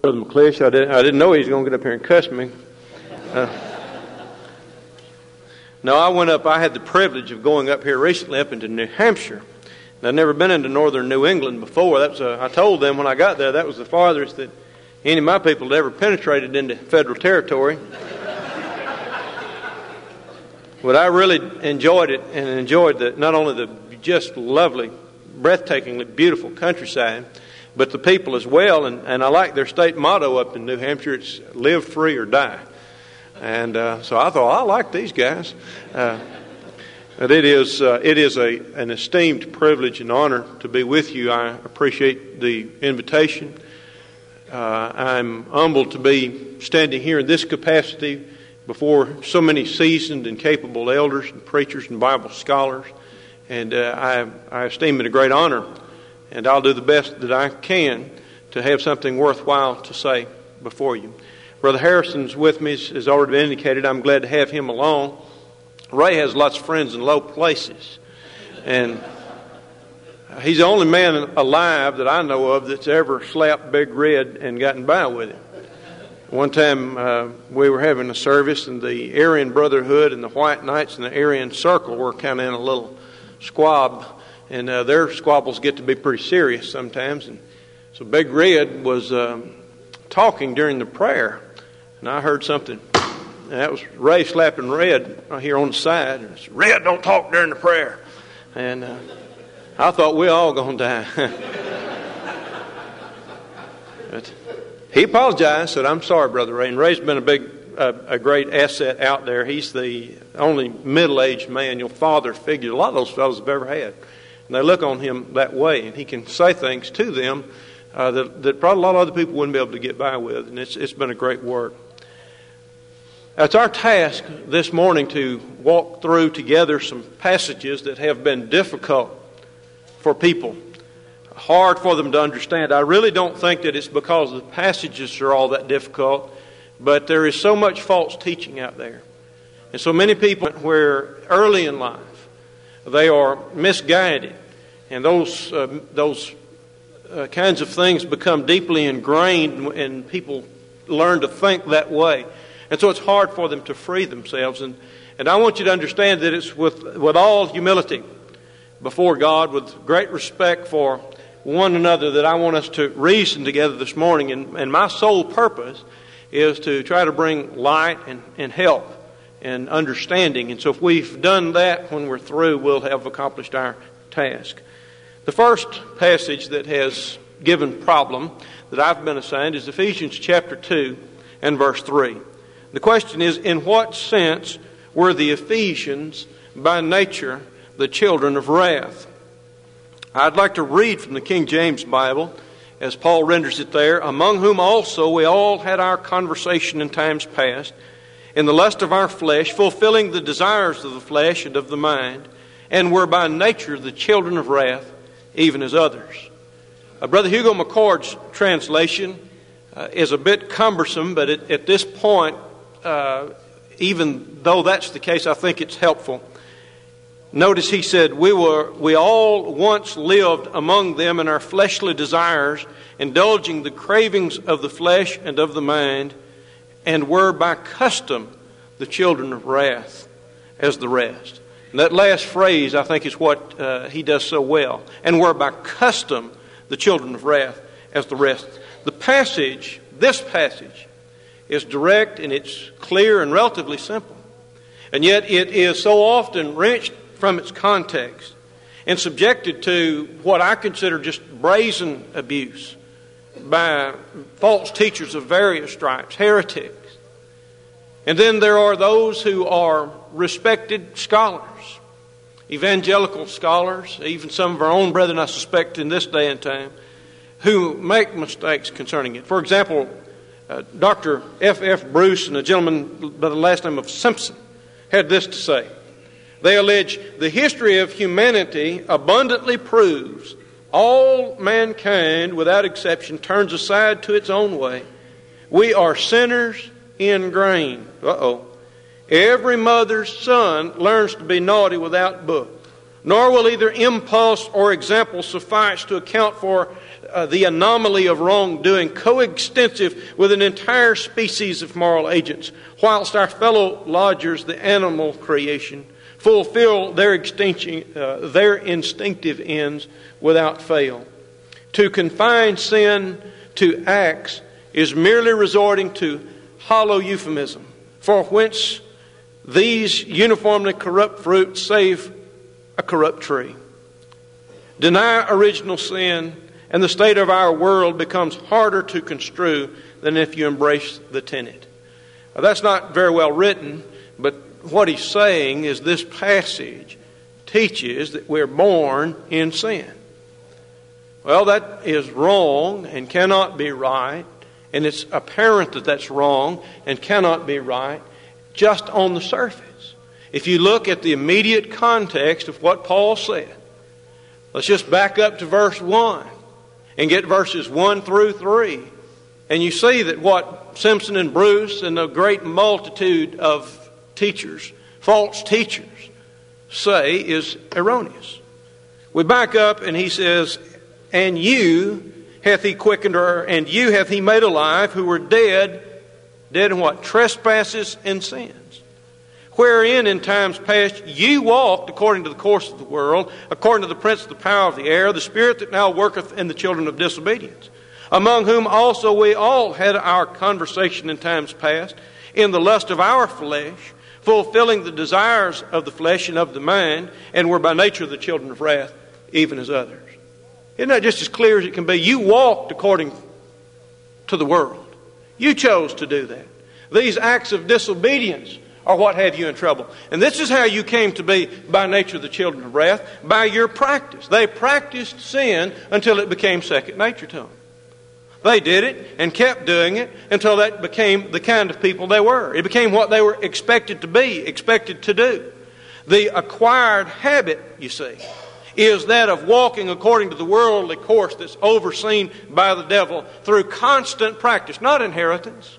Brother McClish, I didn't know he was going to get up here and cuss me. No, I had the privilege of going up here recently up into New Hampshire. And I'd never been into northern New England before. I told them when I got there that was the farthest that any of my people had ever penetrated into federal territory. But I really enjoyed it, and enjoyed not only the just lovely, breathtakingly beautiful countryside, but the people as well. And I like their state motto up in New Hampshire. It's live free or die. And so I thought, I like these guys. But it is an esteemed privilege and honor to be with you. I appreciate the invitation. I'm humbled to be standing here in this capacity before so many seasoned and capable elders and preachers and Bible scholars. And I esteem it a great honor. And I'll do the best that I can to have something worthwhile to say before you. Brother Harrison's with me, as already been indicated. I'm glad to have him along. Ray has lots of friends in low places. And he's the only man alive that I know of that's ever slapped Big Red and gotten by with it. One time we were having a service, and the Aryan Brotherhood and the White Knights and the Aryan Circle were kind of in a little squab. And their squabbles get to be pretty serious sometimes. And so Big Red was talking during the prayer. And I heard something. And that was Ray slapping Red here on the side. And said, Red, don't talk during the prayer. And I thought we all going to die. But he apologized, said, I'm sorry, Brother Ray. And Ray's been a great asset out there. He's the only middle-aged man, your father figure a lot of those fellows have ever had. And they look on him that way, and he can say things to them that probably a lot of other people wouldn't be able to get by with. And it's been a great work. It's our task this morning to walk through together some passages that have been difficult for people, hard for them to understand. I really don't think that it's because the passages are all that difficult, but there is so much false teaching out there. And so many people where early in life they are misguided, and those kinds of things become deeply ingrained, and people learn to think that way. And so it's hard for them to free themselves. And I want you to understand that it's with all humility before God, with great respect for one another, that I want us to reason together this morning. And my sole purpose is to try to bring light and help and understanding. And so if we've done that, when we're through, we'll have accomplished our task. The first passage that has given problem that I've been assigned is Ephesians chapter 2 and verse 3. The question is, in what sense were the Ephesians by nature the children of wrath? I'd like to read from the King James Bible as Paul renders it there, among whom also we all had our conversation in times past, in the lust of our flesh, fulfilling the desires of the flesh and of the mind, and were by nature the children of wrath, even as others. Brother Hugo McCord's translation is a bit cumbersome, but at this point, even though that's the case, I think it's helpful. Notice he said, we all once lived among them in our fleshly desires, indulging the cravings of the flesh and of the mind, and were by custom the children of wrath as the rest. And that last phrase, I think, is what he does so well. And were by custom the children of wrath as the rest. This passage, is direct and it's clear and relatively simple. And yet it is so often wrenched from its context and subjected to what I consider just brazen abuse by false teachers of various stripes, heretics. And then there are those who are respected scholars, evangelical scholars, even some of our own brethren, I suspect, in this day and time, who make mistakes concerning it. For example, Dr. F.F. Bruce and a gentleman by the last name of Simpson had this to say. They allege, the history of humanity abundantly proves all mankind, without exception, turns aside to its own way. We are sinners ingrained. Every mother's son learns to be naughty without book. Nor will either impulse or example suffice to account for the anomaly of wrongdoing coextensive with an entire species of moral agents, whilst our fellow lodgers, the animal creation, fulfill their instinctive ends without fail. To confine sin to acts is merely resorting to hollow euphemism, for whence these uniformly corrupt fruits save a corrupt tree. Deny original sin, and the state of our world becomes harder to construe than if you embrace the tenet. Now, that's not very well written, but what he's saying is this passage teaches that we're born in sin. Well, that is wrong and cannot be right, and it's apparent that that's wrong and cannot be right just on the surface. If you look at the immediate context of what Paul said, let's just back up to verse 1 and get verses 1 through 3. And you see that what Simpson and Bruce and a great multitude of teachers, false teachers, say is erroneous. We back up and he says, and you hath he quickened, and you hath he made alive who were dead in what? Trespasses and sins. Wherein in times past you walked according to the course of the world, according to the prince of the power of the air, the spirit that now worketh in the children of disobedience, among whom also we all had our conversation in times past, in the lust of our flesh, fulfilling the desires of the flesh and of the mind, and were by nature the children of wrath, even as others. Isn't that just as clear as it can be? You walked according to the world. You chose to do that. These acts of disobedience are what have you in trouble. And this is how you came to be by nature the children of wrath, by your practice. They practiced sin until it became second nature to them. They did it and kept doing it until that became the kind of people they were. It became what they were expected to be, expected to do. The acquired habit, you see, is that of walking according to the worldly course that's overseen by the devil through constant practice, not inheritance,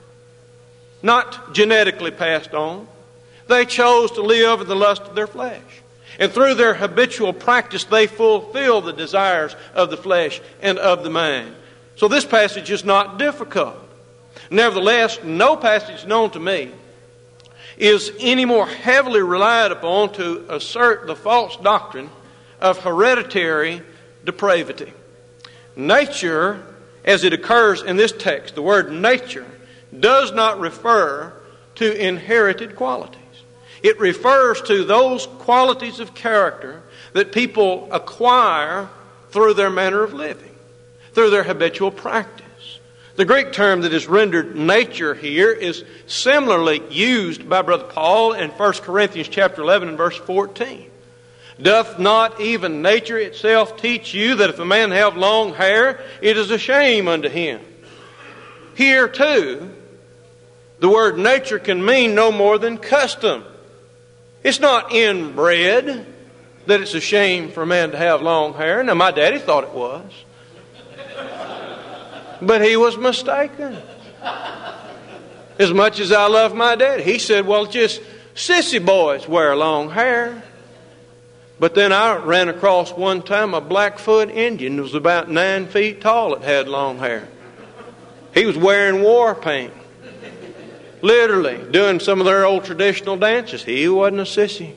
not genetically passed on. They chose to live in the lust of their flesh. And through their habitual practice, they fulfill the desires of the flesh and of the mind. So this passage is not difficult. Nevertheless, no passage known to me is any more heavily relied upon to assert the false doctrine of hereditary depravity. Nature, as it occurs in this text, the word nature, does not refer to inherited qualities. It refers to those qualities of character that people acquire through their manner of living, through their habitual practice. The Greek term that is rendered nature here is similarly used by Brother Paul in 1 Corinthians chapter 11 and verse 14. Doth not even nature itself teach you that if a man have long hair, it is a shame unto him? Here too, the word nature can mean no more than custom. It's not inbred that it's a shame for a man to have long hair. Now, my daddy thought it was. But he was mistaken. As much as I love my daddy, he said, well, just sissy boys wear long hair. But then I ran across one time a Blackfoot Indian that was about 9 feet tall that had long hair. He was wearing war paint. Literally, doing some of their old traditional dances. He wasn't a sissy.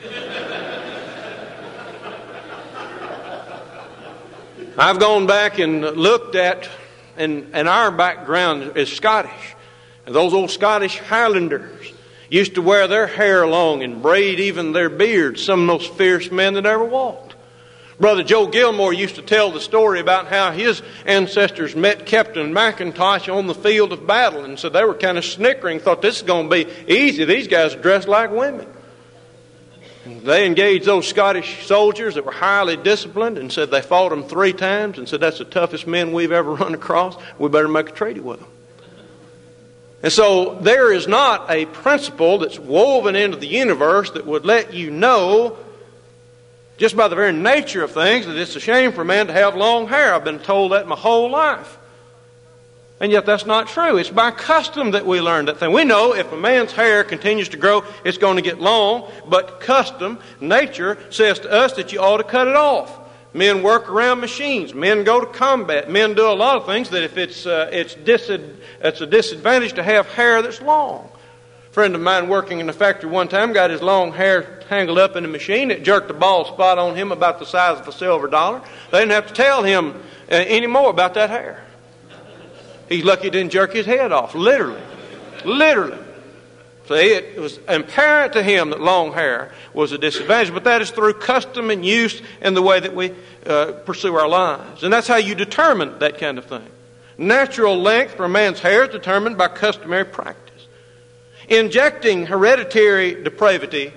I've gone back and looked at, and our background is Scottish. And those old Scottish Highlanders used to wear their hair long and braid even their beards. Some of those fierce men that ever walked. Brother Joe Gilmore used to tell the story about how his ancestors met Captain McIntosh on the field of battle, and so they were kind of snickering, thought this is going to be easy. These guys dress like women. And they engaged those Scottish soldiers that were highly disciplined and said they fought them 3 times and said that's the toughest men we've ever run across. We better make a treaty with them. And so there is not a principle that's woven into the universe that would let you know just by the very nature of things that it's a shame for a man to have long hair. I've been told that my whole life. And yet that's not true. It's by custom that we learn that thing. We know if a man's hair continues to grow, it's going to get long. But custom, nature, says to us that you ought to cut it off. Men work around machines. Men go to combat. Men do a lot of things that if it's a disadvantage to have hair that's long. A friend of mine working in the factory one time got his long hair tangled up in a machine. It jerked a bald spot on him about the size of a silver dollar. They didn't have to tell him any more about that hair. He's lucky it didn't jerk his head off, literally. Literally. See, it was apparent to him that long hair was a disadvantage, but that is through custom and use and the way that we pursue our lives. And that's how you determine that kind of thing. Natural length for a man's hair is determined by customary practice. Injecting hereditary depravity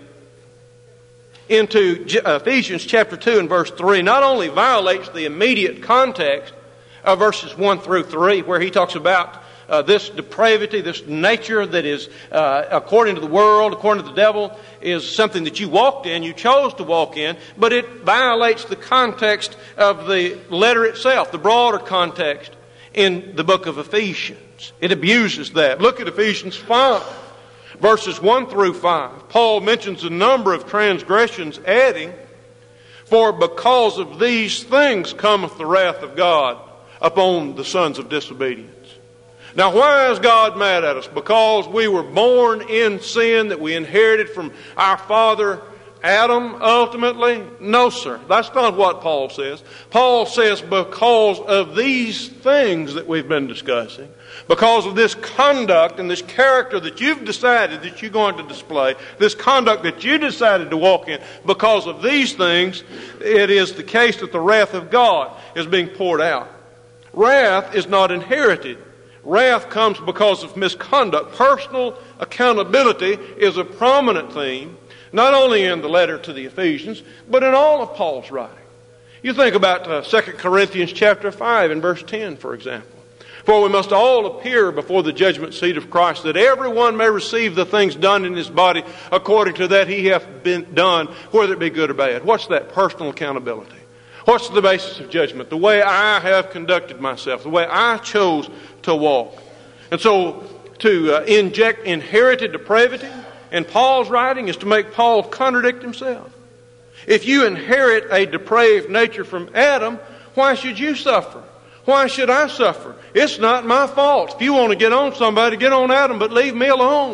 into Ephesians chapter 2 and verse 3 not only violates the immediate context of verses 1 through 3, where he talks about this depravity, this nature that is, according to the world, according to the devil, is something that you walked in, you chose to walk in, but it violates the context of the letter itself, the broader context in the book of Ephesians. It abuses that. Look at Ephesians 5, verses 1 through 5. Paul mentions a number of transgressions, adding, "For because of these things cometh the wrath of God upon the sons of disobedience." Now, why is God mad at us? Because we were born in sin that we inherited from our father Adam, ultimately? No, sir. That's not what Paul says. Paul says because of these things that we've been discussing, because of this conduct and this character that you've decided that you're going to display, this conduct that you decided to walk in, because of these things, it is the case that the wrath of God is being poured out. Wrath is not inherited. Wrath comes because of misconduct. Personal accountability is a prominent theme, not only in the letter to the Ephesians, but in all of Paul's writing. You think about 2 Corinthians chapter 5 and verse 10, for example. "For we must all appear before the judgment seat of Christ, that everyone may receive the things done in his body according to that he hath been done, whether it be good or bad." What's that? Personal accountability. What's the basis of judgment? The way I have conducted myself, the way I chose to walk. And so to inject inherited depravity in Paul's writing is to make Paul contradict himself. If you inherit a depraved nature from Adam, why should you suffer? Why should I suffer? It's not my fault. If you want to get on somebody, get on Adam, but leave me alone.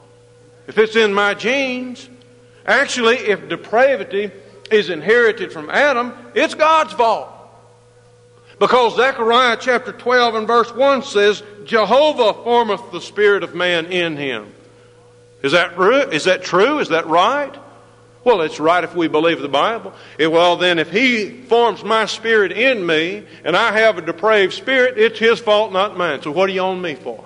If it's in my genes. Actually, if depravity is inherited from Adam, it's God's fault. Because Zechariah chapter 12 and verse 1 says, "Jehovah formeth the spirit of man in him." Is that true? Is that true? Is that right? Well, it's right if we believe the Bible. Well, then if he forms my spirit in me and I have a depraved spirit, it's his fault, not mine. So what are you on me for?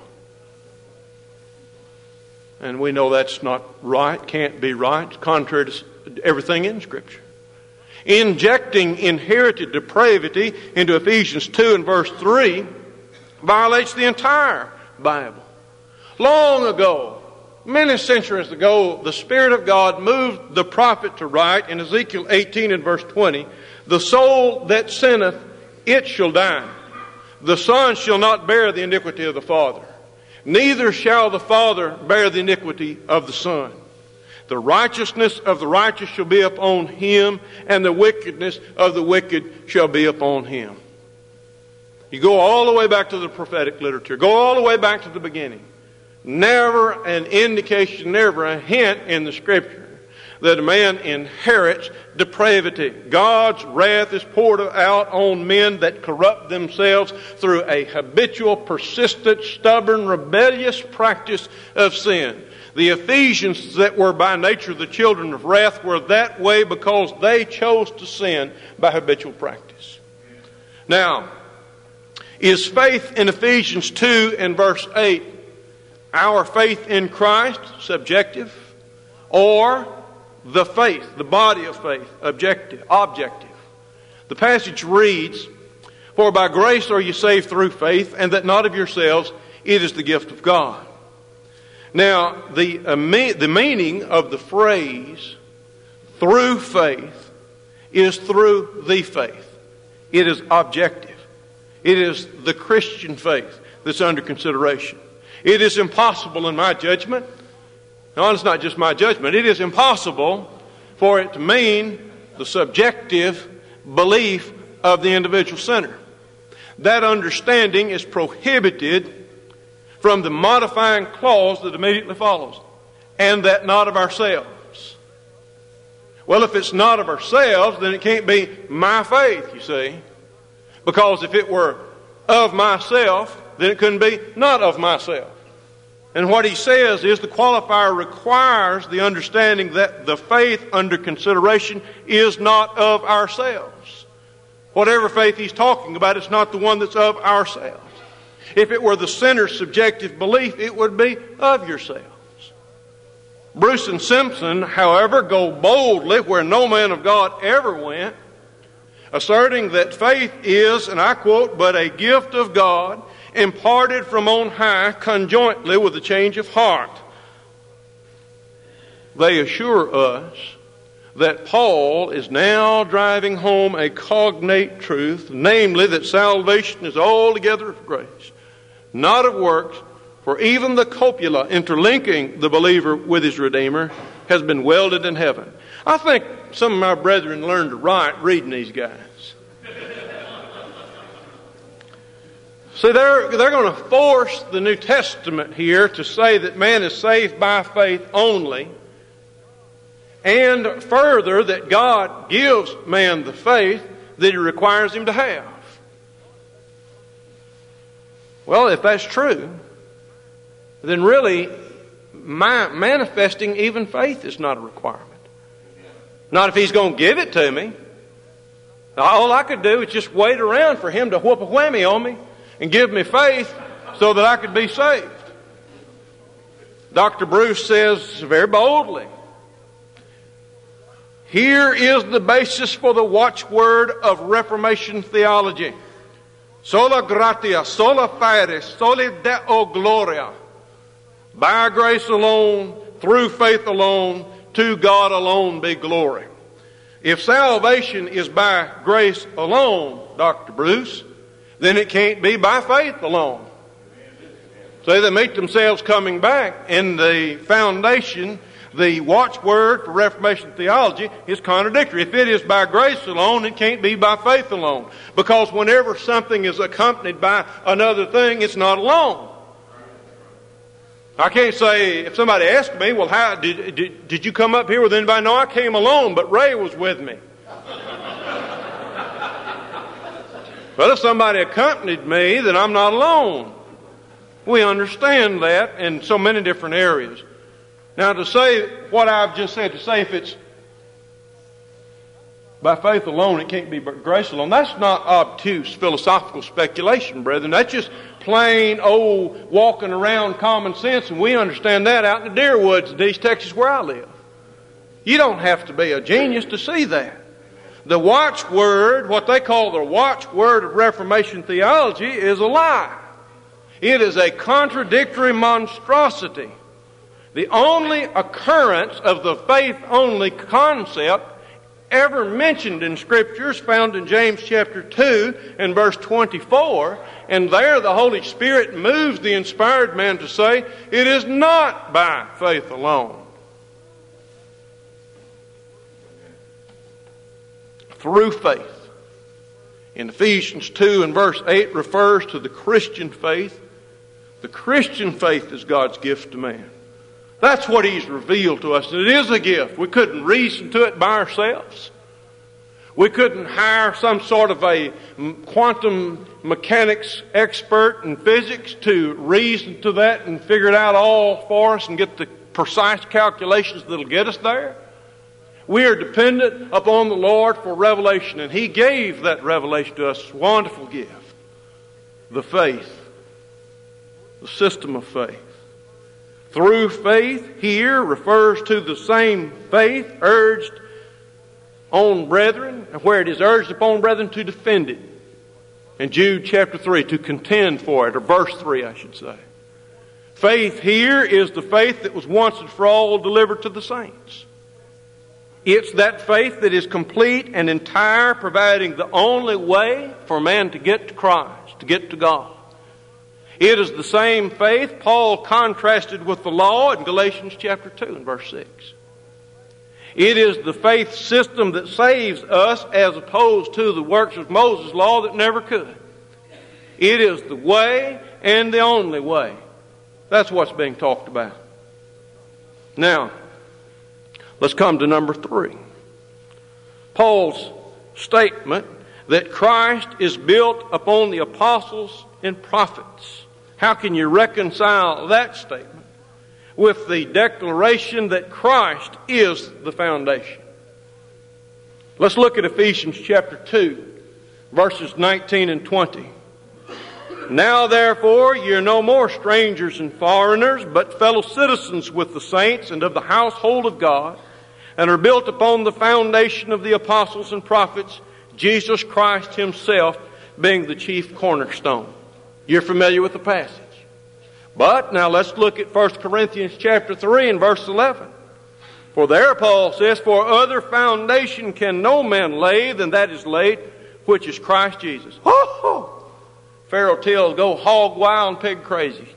And we know that's not right, can't be right. It's contrary to everything in Scripture. Injecting inherited depravity into Ephesians 2 and verse 3 violates the entire Bible. Long ago, many centuries ago, the Spirit of God moved the prophet to write in Ezekiel 18 and verse 20, "The soul that sinneth, it shall die. The son shall not bear the iniquity of the father, neither shall the father bear the iniquity of the son. The righteousness of the righteous shall be upon him, and the wickedness of the wicked shall be upon him." You go all the way back to the prophetic literature. Go all the way back to the beginning. Never an indication, never a hint in the Scripture that a man inherits depravity. God's wrath is poured out on men that corrupt themselves through a habitual, persistent, stubborn, rebellious practice of sin. The Ephesians that were by nature the children of wrath were that way because they chose to sin by habitual practice. Now, is faith in Ephesians 2 and verse 8 our faith in Christ, subjective, or the faith, the body of faith, objective? The passage reads, "For by grace are you saved through faith, and that not of yourselves, it is the gift of God." Now, the meaning of the phrase "through faith" is through the faith. It is objective. It is the Christian faith that's under consideration. It is impossible in my judgment. No, it's not just my judgment. It is impossible for it to mean the subjective belief of the individual sinner. That understanding is prohibited from the modifying clause that immediately follows, and that not of ourselves. Well, if it's not of ourselves, then it can't be my faith, you see. Because if it were of myself, then it couldn't be not of myself. And what he says is the qualifier requires the understanding that the faith under consideration is not of ourselves. Whatever faith he's talking about, it's not the one that's of ourselves. If it were the sinner's subjective belief, it would be of yourselves. Bruce and Simpson, however, go boldly where no man of God ever went, asserting that faith is, and I quote, but a gift of God imparted from on high conjointly with a change of heart. They assure us that Paul is now driving home a cognate truth, namely that salvation is altogether of grace, not of works, for even the copula interlinking the believer with his Redeemer has been welded in heaven. I think some of my brethren learned to write reading these guys. See, they're going to force the New Testament here to say that man is saved by faith only, and further that God gives man the faith that he requires him to have. Well, if that's true, then really manifesting even faith is not a requirement. Not if he's going to give it to me. All I could do is just wait around for him to whoop a whammy on me and give me faith so that I could be saved. Dr. Bruce says very boldly, here is the basis for the watchword of Reformation theology. Sola gratia, sola fide, soli Deo gloria. By grace alone, through faith alone, to God alone be glory. If salvation is by grace alone, Dr. Bruce, then it can't be by faith alone. So they make themselves coming back, and the foundation, the watchword for Reformation theology is contradictory. If it is by grace alone, it can't be by faith alone. Because whenever something is accompanied by another thing, it's not alone. I can't say, if somebody asks me, well, how did you come up here with anybody? No, I came alone, but Ray was with me. But if somebody accompanied me, then I'm not alone. We understand that in so many different areas. Now, to say what I've just said, to say if it's by faith alone, it can't be by grace alone, that's not obtuse philosophical speculation, brethren. That's just plain old walking around common sense, and we understand that out in the deer woods in East Texas where I live. You don't have to be a genius to see that. The watchword, what they call the watchword of Reformation theology, is a lie. It is a contradictory monstrosity. The only occurrence of the faith-only concept ever mentioned in Scripture is found in James chapter 2 and verse 24. And there the Holy Spirit moves the inspired man to say, it is not by faith alone. Through faith. In Ephesians 2 and verse 8 refers to the Christian faith. The Christian faith is God's gift to man. That's what He's revealed to us. It is a gift. We couldn't reason to it by ourselves. We couldn't hire some sort of a quantum mechanics expert in physics to reason to that and figure it out all for us and get the precise calculations that'll get us there. We are dependent upon the Lord for revelation, and He gave that revelation to us. Wonderful gift. The faith. The system of faith. Through faith here refers to the same faith urged on brethren, where it is urged upon brethren to defend it. In Jude chapter 3, to contend for it, or verse 3 I should say. Faith here is the faith that was once and for all delivered to the saints. It's that faith that is complete and entire, providing the only way for man to get to Christ, to get to God. It is the same faith Paul contrasted with the law in Galatians chapter 2 and verse 6. It is the faith system that saves us as opposed to the works of Moses' law that never could. It is the way and the only way. That's what's being talked about. Now, let's come to number 3. Paul's statement that Christ is built upon the apostles and prophets. How can you reconcile that statement with the declaration that Christ is the foundation? Let's look at Ephesians chapter 2, verses 19 and 20. Now therefore ye are no more strangers and foreigners, but fellow citizens with the saints and of the household of God, and are built upon the foundation of the apostles and prophets, Jesus Christ himself being the chief cornerstone. You're familiar with the passage. But now let's look at 1 Corinthians chapter 3 and verse 11. For there Paul says, for other foundation can no man lay than that is laid, which is Christ Jesus. Oh! Pharaoh tells, go hog wild and pig crazy.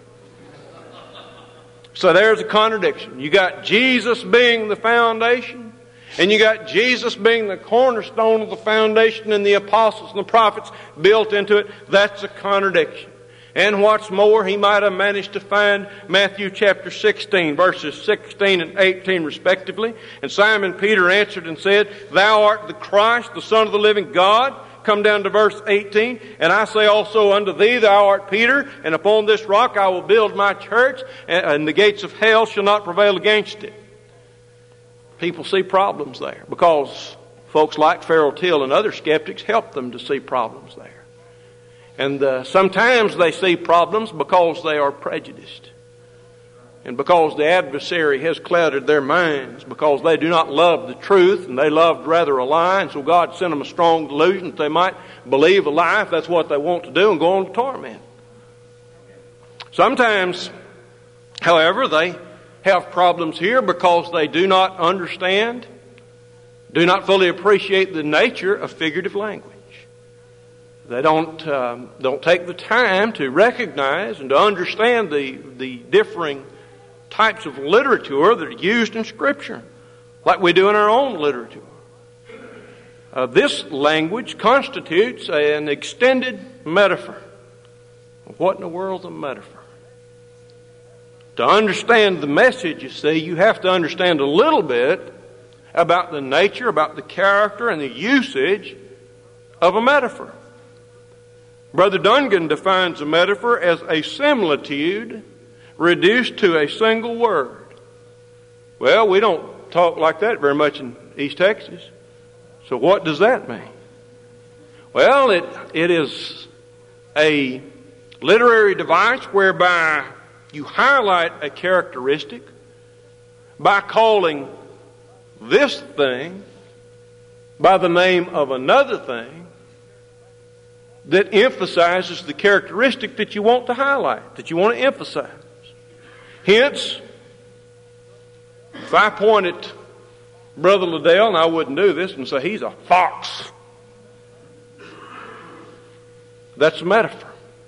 So there's a contradiction. You got Jesus being the foundation, and you got Jesus being the cornerstone of the foundation, and the apostles and the prophets built into it. That's a contradiction. And what's more, he might have managed to find Matthew chapter 16, verses 16 and 18 respectively. And Simon Peter answered and said, thou art the Christ, the Son of the living God. Come down to verse 18. And I say also unto thee, thou art Peter, and upon this rock I will build my church, and the gates of hell shall not prevail against it. People see problems there because folks like Pharaoh Till and other skeptics help them to see problems there. And sometimes they see problems because they are prejudiced. And because the adversary has clouded their minds, because they do not love the truth and they loved rather a lie, and so God sent them a strong delusion that they might believe a lie if that's what they want to do and go on to torment. Sometimes, however, they have problems here because they do not understand, do not fully appreciate the nature of figurative language. They don't take the time to recognize and to understand the differing types of literature that are used in Scripture, like we do in our own literature. This language constitutes an extended metaphor. What in the world is a metaphor? To understand the message, you see, you have to understand a little bit about the nature, about the character, and the usage of a metaphor. Brother Dungan defines a metaphor as a similitude reduced to a single word. Well, we don't talk like that very much in East Texas. So what does that mean? Well, it is a literary device whereby you highlight a characteristic by calling this thing by the name of another thing that emphasizes the characteristic that you want to highlight, that you want to emphasize. Hence, if I point at Brother Liddell, and I wouldn't do this, and say he's a fox, that's a metaphor.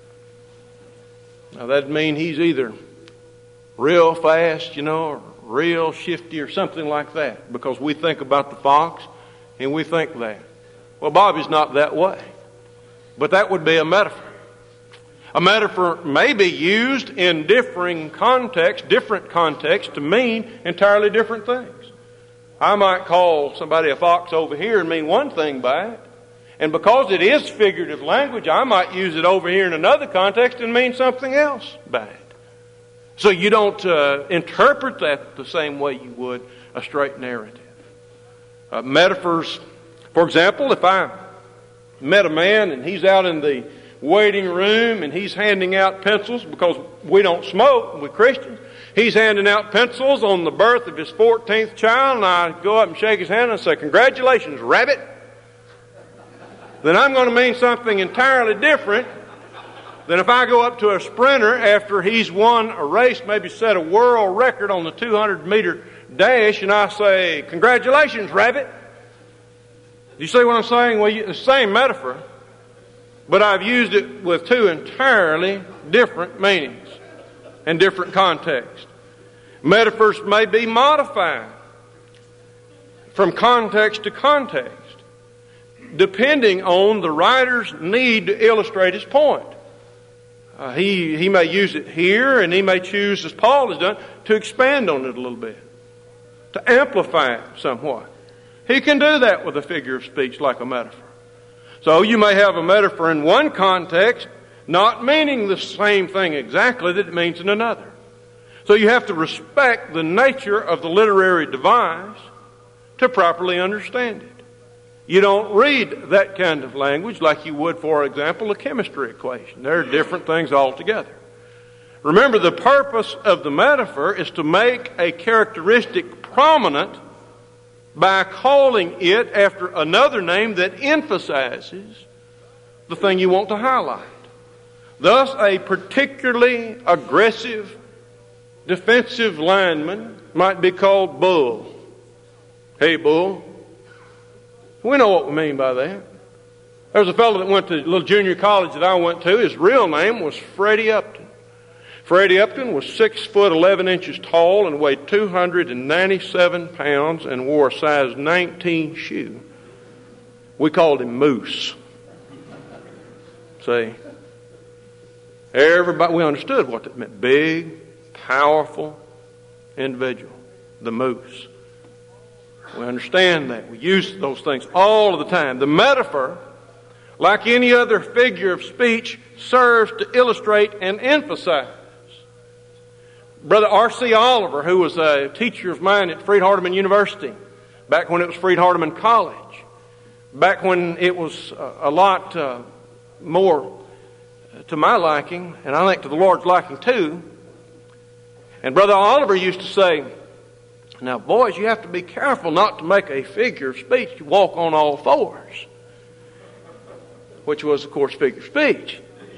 Now that means he's either real fast, or real shifty or something like that, because we think about the fox and we think that. Well, Bobby's not that way. But that would be a metaphor. A metaphor may be used in different contexts to mean entirely different things. I might call somebody a fox over here and mean one thing by it. And because it is figurative language, I might use it over here in another context and mean something else by it. So you don't interpret that the same way you would a straight narrative. Metaphors, for example, if I met a man and he's out in the waiting room and he's handing out pencils, because we don't smoke, we're Christians. He's handing out pencils on the birth of his 14th child, and I go up and shake his hand and say, congratulations, rabbit. Then I'm going to mean something entirely different than if I go up to a sprinter after he's won a race, maybe set a world record on the 200-meter dash, and I say, congratulations, rabbit. You see what I'm saying? Well, the same metaphor, but I've used it with two entirely different meanings and different contexts. Metaphors may be modified. from context to context, depending on the writer's need to illustrate his point. He may use it here, and he may choose, as Paul has done, to expand on it a little bit, to amplify it somewhat. He can do that with a figure of speech like a metaphor. So you may have a metaphor in one context, not meaning the same thing exactly that it means in another. So you have to respect the nature of the literary device to properly understand it. You don't read that kind of language like you would, for example, a chemistry equation. They're different things altogether. Remember, the purpose of the metaphor is to make a characteristic prominent by calling it after another name that emphasizes the thing you want to highlight. Thus, a particularly aggressive defensive lineman might be called Bull. Hey, Bull. We know what we mean by that. There was a fellow that went to a little junior college that I went to. His real name was Freddie Upton. Freddie Upton was 6 foot 11 inches tall and weighed 297 pounds and wore a size 19 shoe. We called him Moose. See? Everybody, we understood what that meant. Big, powerful individual. The Moose. We understand that. We use those things all of the time. The metaphor, like any other figure of speech, serves to illustrate and emphasize. Brother R.C. Oliver, who was a teacher of mine at Freed-Hardeman University, back when it was Freed-Hardeman College, back when it was a lot more to my liking, and I think to the Lord's liking too. And Brother Oliver used to say, now boys, you have to be careful not to make a figure of speech you walk on all fours, which was, of course, figure of speech.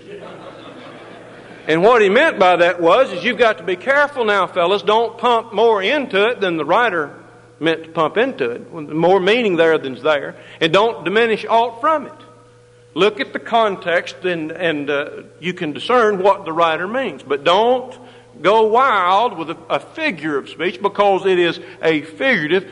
And what he meant by that is you've got to be careful now, fellas. Don't pump more into it than the writer meant to pump into it. More meaning there than's there. And don't diminish aught from it. Look at the context and you can discern what the writer means. But don't go wild with a figure of speech, because it is a figurative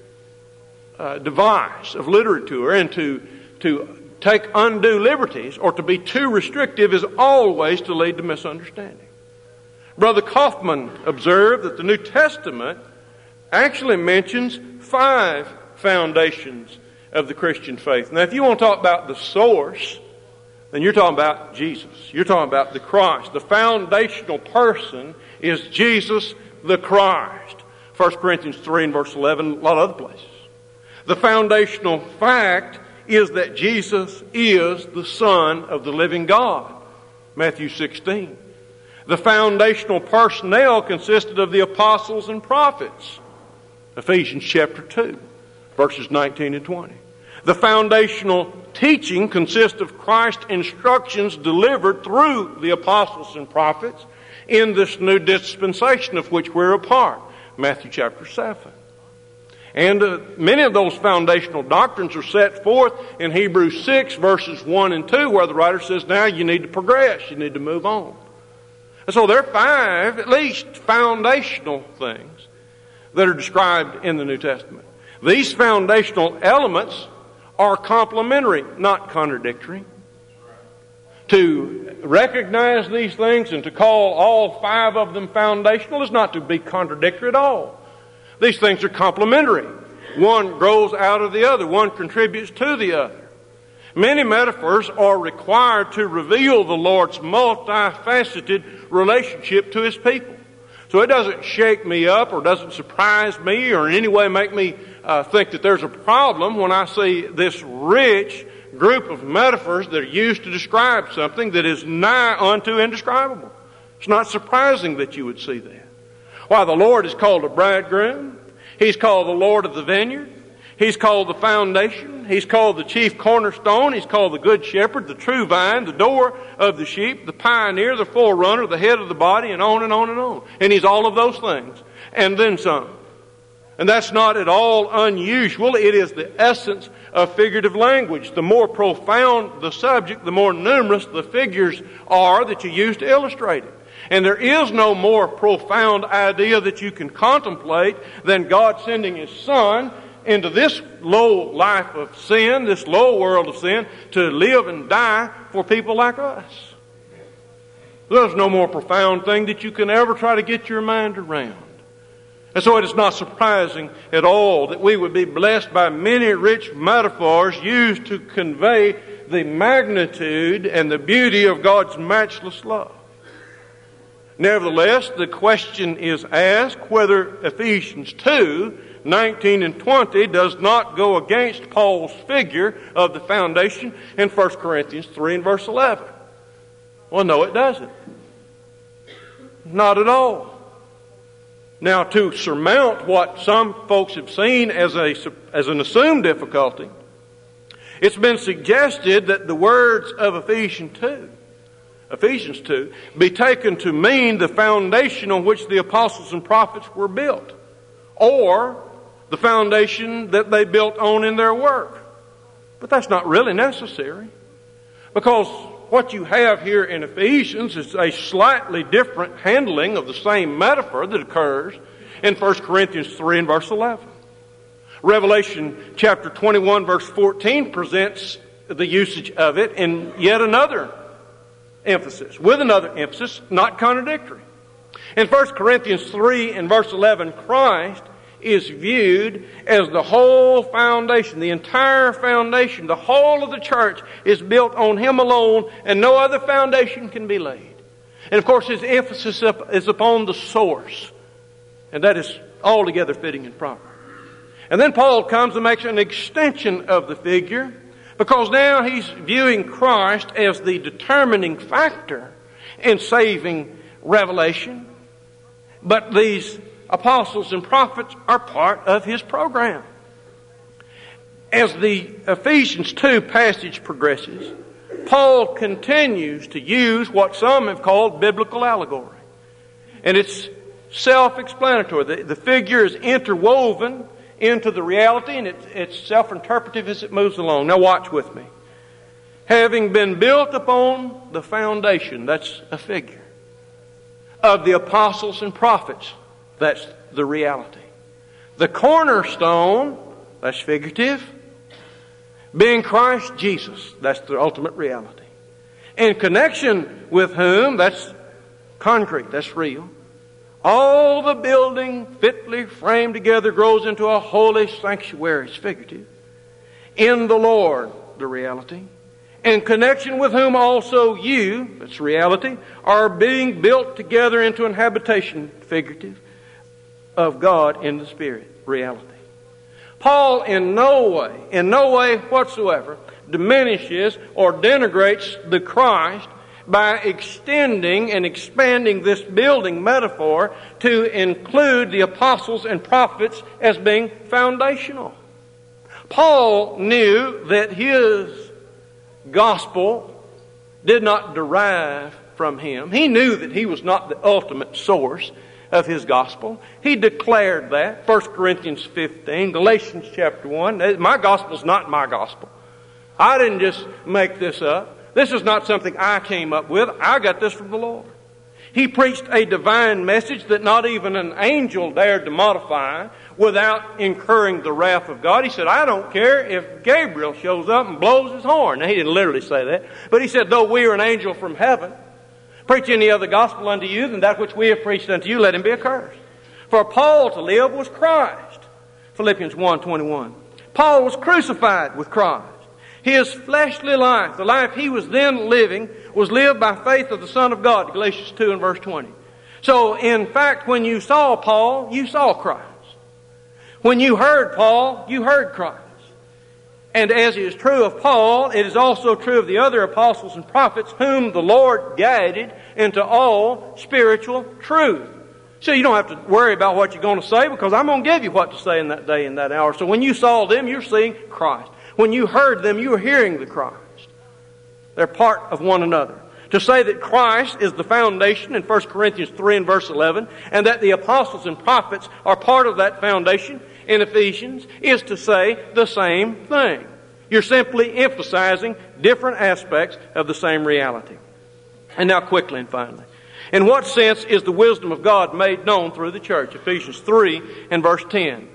device of literature, and to take undue liberties or to be too restrictive is always to lead to misunderstanding. Brother Kaufman observed that the New Testament actually mentions 5 foundations of the Christian faith. Now, if you want to talk about the source, then you're talking about Jesus. You're talking about the Christ. The foundational person is Jesus the Christ. 1 Corinthians 3 and verse 11, a lot of other places. The foundational fact is that Jesus is the Son of the living God. Matthew 16. The foundational personnel consisted of the apostles and prophets. Ephesians chapter 2, verses 19 and 20. The foundational teaching consists of Christ's instructions delivered through the apostles and prophets in this new dispensation of which we're a part. Matthew chapter 7. And many of those foundational doctrines are set forth in Hebrews 6 verses 1 and 2, where the writer says, now you need to progress, you need to move on. And so there are 5, at least, foundational things that are described in the New Testament. These foundational elements are complementary, not contradictory. To recognize these things and to call all 5 of them foundational is not to be contradictory at all. These things are complementary. One grows out of the other. One contributes to the other. Many metaphors are required to reveal the Lord's multifaceted relationship to His people. So it doesn't shake me up or doesn't surprise me or in any way make me think that there's a problem when I see this rich group of metaphors that are used to describe something that is nigh unto indescribable. It's not surprising that you would see that. Why, the Lord is called a bridegroom. He's called the Lord of the vineyard. He's called the foundation. He's called the chief cornerstone. He's called the good shepherd, the true vine, the door of the sheep, the pioneer, the forerunner, the head of the body, and on and on and on. And He's all of those things, and then some. And that's not at all unusual. It is the essence of figurative language. The more profound the subject, the more numerous the figures are that you use to illustrate it. And there is no more profound idea that you can contemplate than God sending His Son into this low life of sin, this low world of sin, to live and die for people like us. There's no more profound thing that you can ever try to get your mind around. And so it is not surprising at all that we would be blessed by many rich metaphors used to convey the magnitude and the beauty of God's matchless love. Nevertheless, the question is asked whether Ephesians 2:19 and 20 does not go against Paul's figure of the foundation in 1 Corinthians 3 and verse 11. Well, no, it doesn't. Not at all. Now, to surmount what some folks have seen as an assumed difficulty, it's been suggested that the words of Ephesians 2, be taken to mean the foundation on which the apostles and prophets were built, or the foundation that they built on in their work. But that's not really necessary, because what you have here in Ephesians is a slightly different handling of the same metaphor that occurs in 1 Corinthians 3 and verse 11. Revelation chapter 21 verse 14 presents the usage of it in yet another emphasis, with another emphasis, not contradictory. In 1 Corinthians 3 and verse 11, Christ is viewed as the whole foundation, the entire foundation, the whole of the church is built on Him alone, and no other foundation can be laid. And of course, his emphasis is upon the source, and that is altogether fitting and proper. And then Paul comes and makes an extension of the figure, because now he's viewing Christ as the determining factor in saving revelation. But these apostles and prophets are part of His program. As the Ephesians 2 passage progresses, Paul continues to use what some have called biblical allegory. And it's self-explanatory. The figure is interwoven into the reality, and it's self-interpretive as it moves along. Now watch with me. Having been built upon the foundation, that's a figure, of the apostles and prophets, that's the reality. The cornerstone, that's figurative, being Christ Jesus, that's the ultimate reality. In connection with whom, that's concrete, that's real. All the building fitly framed together grows into a holy sanctuary, it's figurative. In the Lord, the reality. In connection with whom also you, that's reality, are being built together into an habitation, figurative, of God in the Spirit, reality. Paul in no way whatsoever diminishes or denigrates the Christ by extending and expanding this building metaphor to include the apostles and prophets as being foundational. Paul knew that his gospel did not derive from him. He knew that he was not the ultimate source of his gospel. He declared that. 1 Corinthians 15, Galatians chapter 1. My gospel is not my gospel. I didn't just make this up. This is not something I came up with. I got this from the Lord. He preached a divine message that not even an angel dared to modify without incurring the wrath of God. He said, I don't care if Gabriel shows up and blows his horn. Now, he didn't literally say that. But he said, though we are an angel from heaven, preach any other gospel unto you than that which we have preached unto you, let him be accursed. For Paul to live was Christ. Philippians 1:21. Paul was crucified with Christ. His fleshly life, the life he was then living, was lived by faith of the Son of God. Galatians 2 and verse 20. So, in fact, when you saw Paul, you saw Christ. When you heard Paul, you heard Christ. And as is true of Paul, it is also true of the other apostles and prophets whom the Lord guided into all spiritual truth. So you don't have to worry about what you're going to say, because I'm going to give you what to say in that day and that hour. So when you saw them, you're seeing Christ. When you heard them, you were hearing the Christ. They're part of one another. To say that Christ is the foundation in 1 Corinthians 3 and verse 11, and that the apostles and prophets are part of that foundation in Ephesians, is to say the same thing. You're simply emphasizing different aspects of the same reality. And now quickly and finally, in what sense is the wisdom of God made known through the church? Ephesians 3 and verse 10.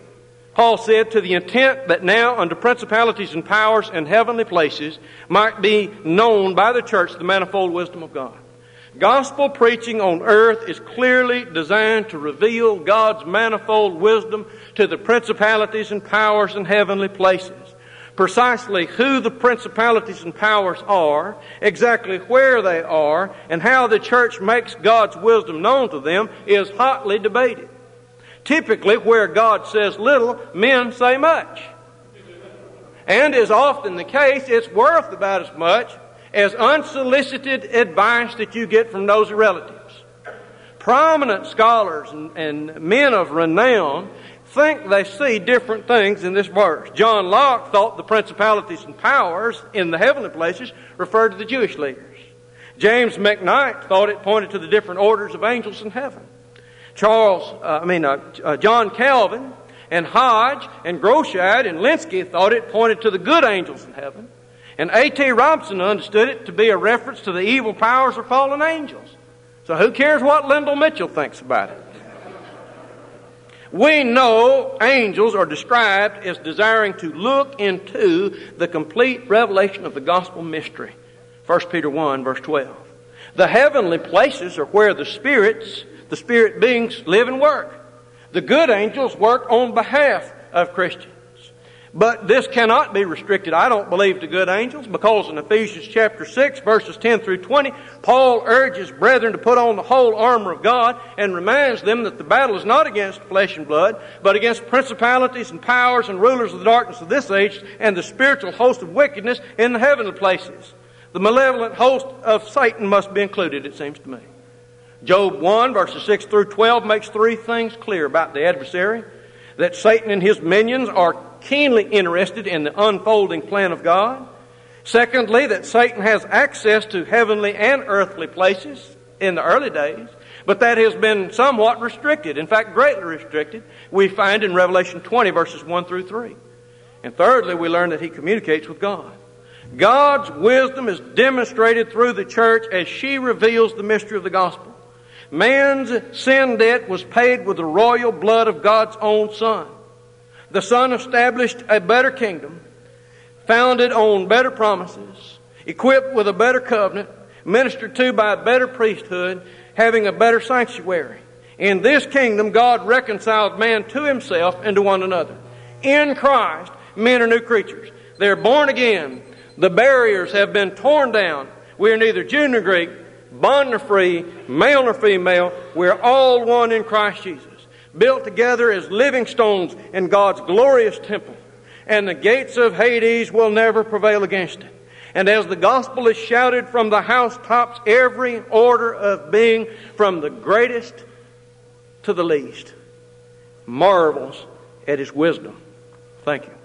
Paul said, to the intent that now under principalities and powers and heavenly places might be known by the church the manifold wisdom of God. Gospel preaching on earth is clearly designed to reveal God's manifold wisdom to the principalities and powers in heavenly places. Precisely who the principalities and powers are, exactly where they are, and how the church makes God's wisdom known to them is hotly debated. Typically, where God says little, men say much. And as often the case, it's worth about as much as unsolicited advice that you get from nosy relatives. Prominent scholars and men of renown think they see different things in this verse. John Locke thought the principalities and powers in the heavenly places referred to the Jewish leaders. James McKnight thought it pointed to the different orders of angels in heaven. John Calvin and Hodge and Groshide and Linsky thought it pointed to the good angels in heaven. And A.T. Robinson understood it to be a reference to the evil powers or fallen angels. So who cares what Lyndall Mitchell thinks about it? We know angels are described as desiring to look into the complete revelation of the gospel mystery. 1 Peter 1, verse 12. The heavenly places are where the spirit beings live and work. The good angels work on behalf of Christians. But this cannot be restricted, I don't believe, to good angels, because in Ephesians chapter 6, verses 10 through 20, Paul urges brethren to put on the whole armor of God and reminds them that the battle is not against flesh and blood, but against principalities and powers and rulers of the darkness of this age and the spiritual host of wickedness in the heavenly places. The malevolent host of Satan must be included, it seems to me. Job 1, verses 6 through 12 makes three things clear about the adversary: that Satan and his minions are keenly interested in the unfolding plan of God. Secondly, that Satan has access to heavenly and earthly places in the early days, but that has been somewhat restricted, in fact greatly restricted, we find in Revelation 20, verses 1 through 3. And thirdly, we learn that he communicates with God. God's wisdom is demonstrated through the church as she reveals the mystery of the gospel. Man's sin debt was paid with the royal blood of God's own Son. The Son established a better kingdom, founded on better promises, equipped with a better covenant, ministered to by a better priesthood, having a better sanctuary. In this kingdom, God reconciled man to himself and to one another. In Christ, men are new creatures. They're born again. The barriers have been torn down. We are neither Jew nor Greek, bond nor free, male nor female. We're all one in Christ Jesus, built together as living stones in God's glorious temple. And the gates of Hades will never prevail against it. And as the gospel is shouted from the housetops, every order of being, from the greatest to the least, marvels at his wisdom. Thank you.